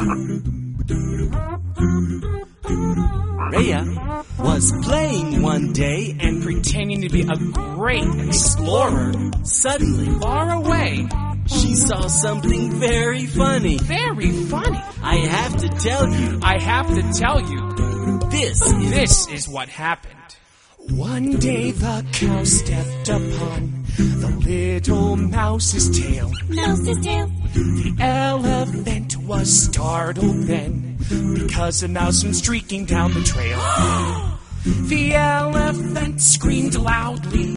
Rhea was playing one day and pretending to be a great explorer. Suddenly, Far away. she saw something very funny. Very funny. I have to tell you, I have to tell you, this is what happened. One day the cow stepped upon the little mouse's tail. Mouse's tail. The elephant was startled then, because a mouse went streaking down the trail. The elephant screamed loudly.